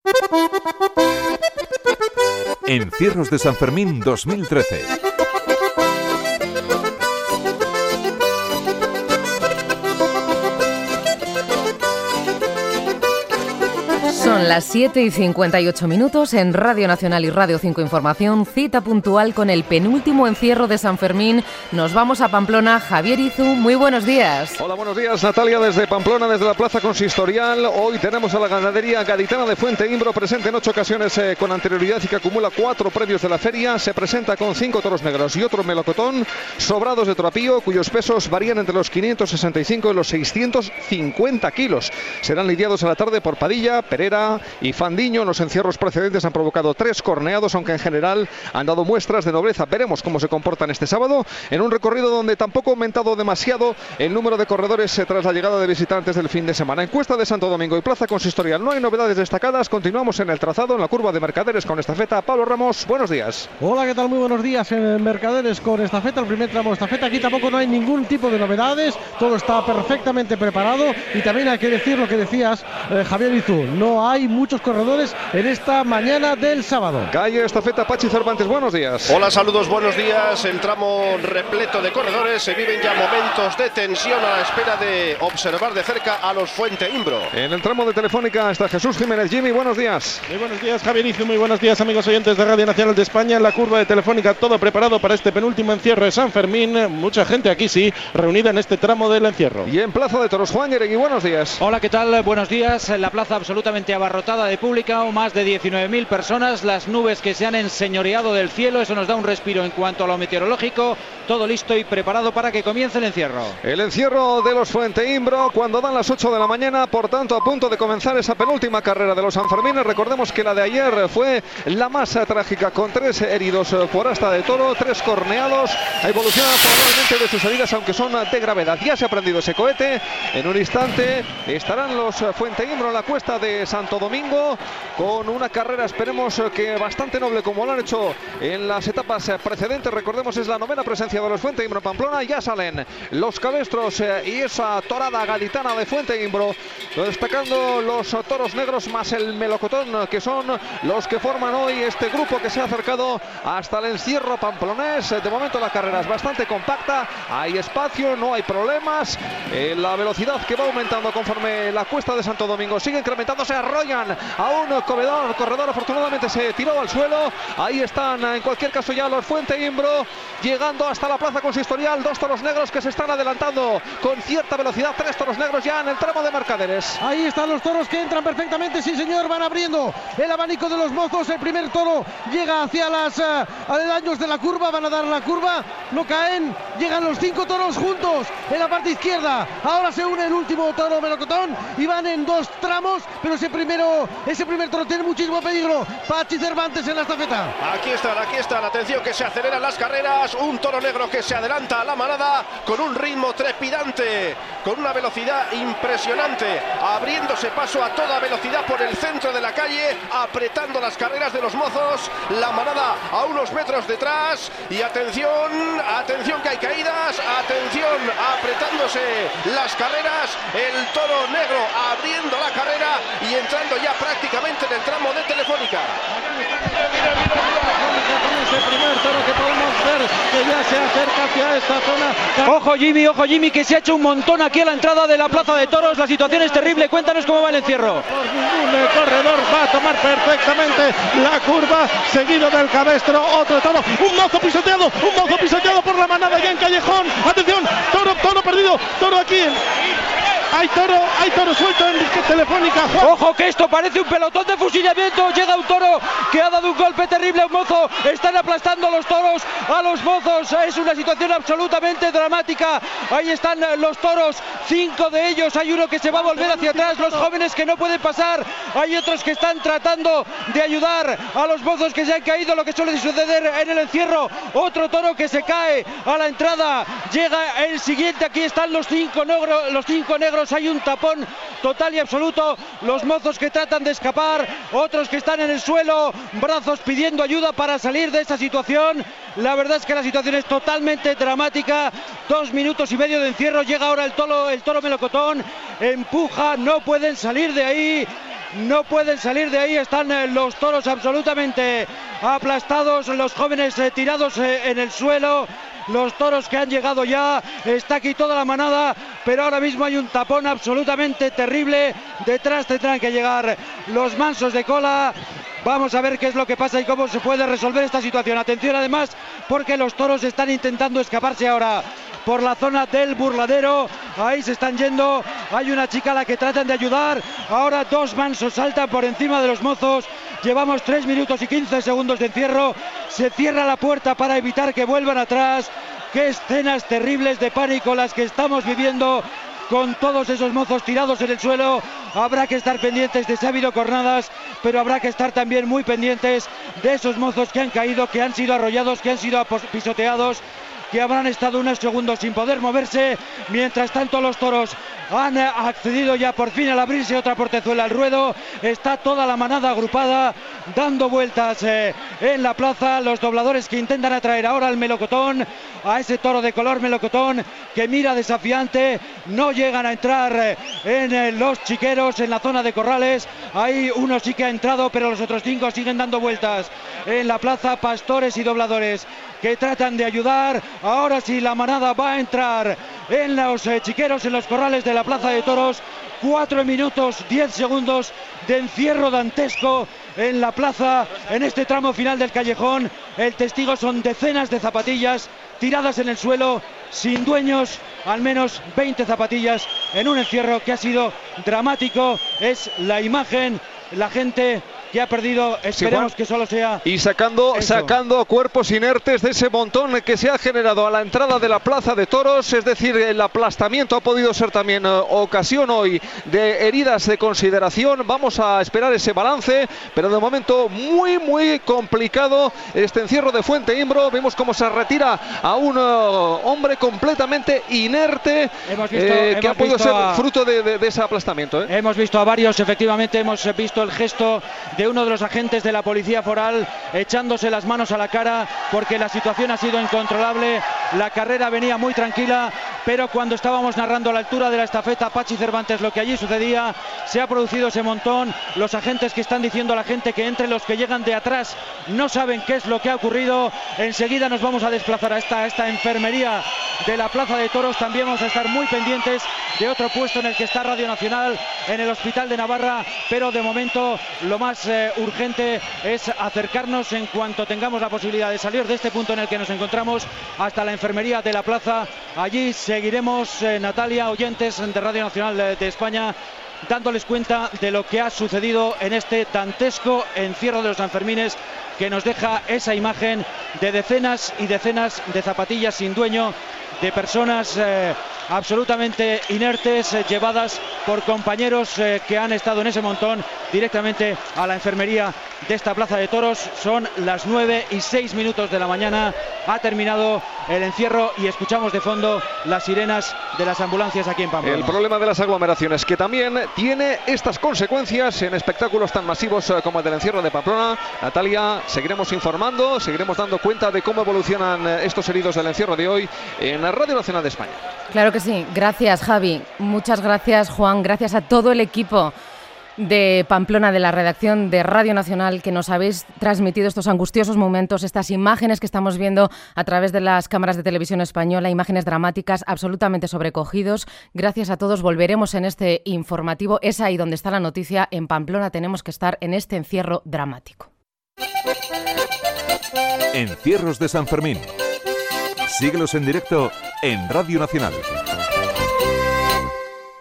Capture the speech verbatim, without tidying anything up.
Encierros de San Fermín dos mil trece. Son las siete y cincuenta y ocho minutos en Radio Nacional y Radio cinco Información, cita puntual con el penúltimo encierro de San Fermín. Nos vamos a Pamplona. Javier Izu, muy buenos días. Hola, buenos días, Natalia, desde Pamplona, desde la Plaza Consistorial. Hoy tenemos a la ganadería gaditana de Fuente Imbro, presente en ocho ocasiones eh, con anterioridad y que acumula cuatro premios de la feria. Se presenta con cinco toros negros y otro melocotón, sobrados de Torapío, cuyos pesos varían entre los quinientos sesenta y cinco y los seiscientos cincuenta kilos. Serán lidiados a la tarde por Padilla, Pereira y Fandiño. Los encierros precedentes han provocado tres corneados, aunque en general han dado muestras de nobleza. Veremos cómo se comportan este sábado en un recorrido donde tampoco ha aumentado demasiado el número de corredores eh, tras la llegada de visitantes del fin de semana. Encuesta de Santo Domingo y Plaza Consistorial, no hay novedades destacadas. Continuamos en el trazado, en la curva de Mercaderes con estafeta. Pablo Ramos, buenos días. Hola, ¿qué tal? Muy buenos días en Mercaderes con estafeta, el primer tramo de estafeta. Aquí tampoco no hay ningún tipo de novedades, todo está perfectamente preparado y también hay que decir lo que decías, eh, Javier Izu, no hay muchos corredores en esta mañana del sábado. Calle estafeta, Pachi Cervantes, buenos días. Hola, saludos, buenos días. El tramo repleto de corredores, se viven ya momentos de tensión a la espera de observar de cerca a los Fuente Imbro. En el tramo de Telefónica está Jesús Jiménez. Jimmy, buenos días. Muy buenos días, Javier Izu, muy buenos días, amigos oyentes de Radio Nacional de España. En la curva de Telefónica todo preparado para este penúltimo encierro de San Fermín. Mucha gente aquí sí, reunida en este tramo del encierro. Y en Plaza de Toros, Juan Yeregui, buenos días. Hola, ¿qué tal? Buenos días. La plaza absolutamente abarrotada de pública, o más de diecinueve mil personas, las nubes que se han enseñoreado del cielo, eso nos da un respiro en cuanto a lo meteorológico, todo listo y preparado para que comience el encierro. El encierro de los Fuente Imbro cuando dan las ocho de la mañana, por tanto a punto de comenzar esa penúltima carrera de los Sanfermines. Recordemos que la de ayer fue la más trágica, con tres heridos por asta de toro, tres corneados. Evoluciona probablemente de sus heridas, aunque son de gravedad. Ya se ha prendido ese cohete, en un instante estarán los Fuente Imbro en la cuesta de Santo Domingo, con una carrera, esperemos que bastante noble, como lo han hecho en las etapas precedentes. Recordemos, es la novena presencia de los Fuente Imbro Pamplona. Ya salen los cabestros eh, y esa torada gaditana de Fuente Imbro, destacando los toros negros más el melocotón, que son los que forman hoy este grupo que se ha acercado hasta el encierro pamplonés. De momento la carrera es bastante compacta, hay espacio, no hay problemas. Eh, la velocidad que va aumentando conforme la cuesta de Santo Domingo sigue incrementándose. Arrollan a un corredor, corredor afortunadamente se tiró al suelo. Ahí están en cualquier caso ya los Fuente Imbro, llegando hasta la Plaza Consistorial. Dos toros negros que se están adelantando con cierta velocidad, tres toros negros ya en el tramo de Mercaderes. Ahí están los toros que entran perfectamente, sí señor, van abriendo el abanico de los mozos. El primer toro llega hacia las uh, aledaños de la curva, van a dar la curva, no caen, llegan los cinco toros juntos en la parte izquierda. Ahora se une el último toro melocotón y van en dos tramos, pero ese primero, ese primer toro tiene muchísimo peligro. Pachi Cervantes en la estafeta. Aquí están, aquí están, atención que se aceleran las carreras, un toro negro que se adelanta a la manada con un ritmo trepidante, con una velocidad impresionante, abriéndose paso a toda velocidad por el centro de la calle, apretando las carreras de los mozos, la manada a unos metros detrás. Y atención, atención que hay caídas, atención, apretándose las carreras, el toro negro abriendo la carrera y entrando ya prácticamente en el tramo de Telefónica. Mira, mira, mira, con ese primer toro que podemos ver que ya se acerca hacia esta zona. Ojo Jimmy, ojo Jimmy, que se ha hecho un montón aquí a la entrada de la Plaza de Toros. La situación es terrible, cuéntanos cómo va el encierro. Por ningún corredor va a tomar perfectamente la curva, seguido del cabestro, otro toro, un mozo pisoteado, un mozo pisoteado por la manada ya en Callejón. Atención, toro, toro perdido, toro aquí. Hay toro, hay toro suelto en Telefónica. Juan. Ojo que esto parece un pelotón de fusilamiento. Llega un toro que ha dado un golpe terrible a un mozo. Están aplastando a los toros, a los mozos. Es una situación absolutamente dramática. Ahí están los toros, cinco de ellos. Hay uno que se va a volver hacia atrás. Los jóvenes que no pueden pasar. Hay otros que están tratando de ayudar a los mozos que se han caído, lo que suele suceder en el encierro. Otro toro que se cae a la entrada. Llega el siguiente. Aquí están los cinco negros, los cinco negros. Hay un tapón total y absoluto. Los mozos que tratan de escapar, otros que están en el suelo, brazos pidiendo ayuda para salir de esa situación. La verdad es que la situación es totalmente dramática. Dos minutos y medio de encierro. Llega ahora el toro, el toro melocotón. Empuja, no pueden salir de ahí. no pueden salir de ahí, están eh, los toros absolutamente aplastados, los jóvenes eh, tirados eh, en el suelo, los toros que han llegado ya, está aquí toda la manada, pero ahora mismo hay un tapón absolutamente terrible, detrás tendrán que llegar los mansos de cola. Vamos a ver qué es lo que pasa y cómo se puede resolver esta situación. Atención además, porque los toros están intentando escaparse ahora por la zona del burladero, ahí se están yendo, hay una chica a la que tratan de ayudar, ahora dos mansos saltan por encima de los mozos, llevamos tres minutos y quince segundos de encierro, se cierra la puerta para evitar que vuelvan atrás. Qué escenas terribles de pánico las que estamos viviendo con todos esos mozos tirados en el suelo. Habrá que estar pendientes de si ha habido cornadas, pero habrá que estar también muy pendientes de esos mozos que han caído, que han sido arrollados, que han sido pisoteados, que habrán estado unos segundos sin poder moverse. Mientras tanto, los toros han accedido ya por fin al abrirse otra portezuela al ruedo. Está toda la manada agrupada dando vueltas eh, en la plaza. Los dobladores que intentan atraer ahora al melocotón, a ese toro de color melocotón que mira desafiante. No llegan a entrar eh, en eh, los chiqueros, en la zona de corrales. Ahí uno sí que ha entrado, pero los otros cinco siguen dando vueltas en la plaza. Pastores y dobladores que tratan de ayudar. Ahora sí la manada va a entrar en los eh, chiqueros, en los corrales de la plaza de toros. Cuatro minutos, diez segundos de encierro dantesco en la plaza, en este tramo final del callejón. El testigo son decenas de zapatillas tiradas en el suelo, sin dueños, al menos veinte zapatillas en un encierro que ha sido dramático. Es la imagen, la gente que ha perdido, esperemos sí, que solo sea y sacando eso. sacando cuerpos inertes de ese montón que se ha generado a la entrada de la plaza de toros, es decir, el aplastamiento ha podido ser también uh, ocasión hoy de heridas de consideración. Vamos a esperar ese balance, pero de momento muy muy complicado este encierro de Fuente Imbro. Vemos cómo se retira a un uh, hombre completamente inerte, hemos visto, eh, hemos que ha podido ser a... fruto de, de, de ese aplastamiento, ¿eh? Hemos visto a varios, efectivamente, hemos visto el gesto de uno de los agentes de la policía foral echándose las manos a la cara porque la situación ha sido incontrolable. La carrera venía muy tranquila, pero cuando estábamos narrando a la altura de la estafeta Pachi Cervantes lo que allí sucedía, se ha producido ese montón. Los agentes que están diciendo a la gente que entre, los que llegan de atrás no saben qué es lo que ha ocurrido. Enseguida nos vamos a desplazar a esta, a esta enfermería de la plaza de toros. También vamos a estar muy pendientes de otro puesto en el que está Radio Nacional, en el Hospital de Navarra, pero de momento lo más eh, urgente es acercarnos en cuanto tengamos la posibilidad de salir de este punto en el que nos encontramos hasta la enfermería de la plaza. Allí seguiremos, eh, Natalia, oyentes de Radio Nacional de, de España, dándoles cuenta de lo que ha sucedido en este dantesco encierro de los Sanfermines, que nos deja esa imagen de decenas y decenas de zapatillas sin dueño, de personas eh, absolutamente inertes, eh, llevadas por compañeros eh, que han estado en ese montón directamente a la enfermería de esta plaza de toros. Son las nueve y seis minutos de la mañana, ha terminado el encierro y escuchamos de fondo las sirenas de las ambulancias aquí en Pamplona. El problema de las aglomeraciones, que también tiene estas consecuencias en espectáculos tan masivos como el del encierro de Pamplona. Natalia, seguiremos informando, seguiremos dando cuenta de cómo evolucionan estos heridos del encierro de hoy en la Radio Nacional de España. Claro que sí. Gracias, Javi. Muchas gracias, Juan. Gracias a todo el equipo de Pamplona, de la redacción de Radio Nacional, que nos habéis transmitido estos angustiosos momentos, estas imágenes que estamos viendo a través de las cámaras de televisión española, imágenes dramáticas, absolutamente sobrecogidos. Gracias a todos. Volveremos en este informativo. Es ahí donde está la noticia. En Pamplona tenemos que estar en este encierro dramático. Encierros de San Fermín. Síguelos en directo en Radio Nacional.